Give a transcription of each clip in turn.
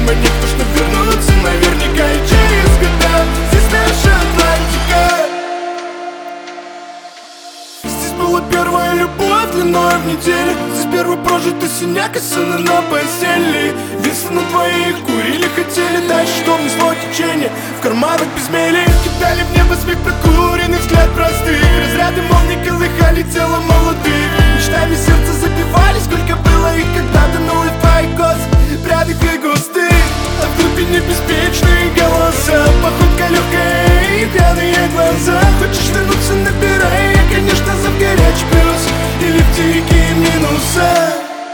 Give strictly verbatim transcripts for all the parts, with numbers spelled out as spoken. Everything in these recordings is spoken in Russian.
монет, то что вернуться наверняка и через года. Здесь наша Атлантика. Здесь была первая любовь длиной в неделю. Здесь первый прожитый синяк и сыны на постели. Весы на двоих курили, хотели дальше, что внесло течение. В карманах безмели кидали в небо смех прокуренный, взгляд простых. Разряды молний колыхали тело молодых. Мечтами сердце забивали, сколько было их когда-то. Ну и твои косы, прядых и густых. А в глубине беспечные голоса, походка легкая и пьяные глаза. Хочешь вернуться, набирай, я, конечно, за в горячий плюс или в дикие минуса.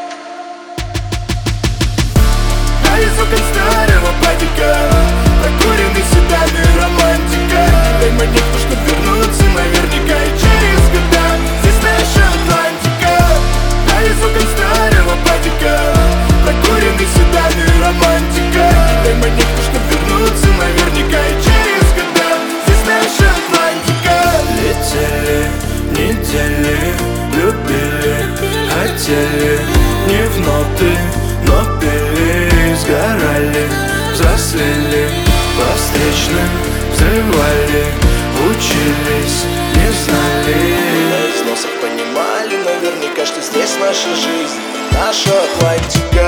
А из окон старого падика прокуренный седан и романтика. Дай монет, то что вернуться наверняка и через года. Здесь наша Атлантика. А из окон старого падика прокуренный седан и романтика. Дай монет, то что вернуться наверняка и через года. Здесь наша Атлантика. Летели недели, любили, хотели не в ноты, но пили, сгорали, взрослели, по встречным взрывали, учились, не знали. На износах понимали наверняка, что здесь наша жизнь, наша Атлантика.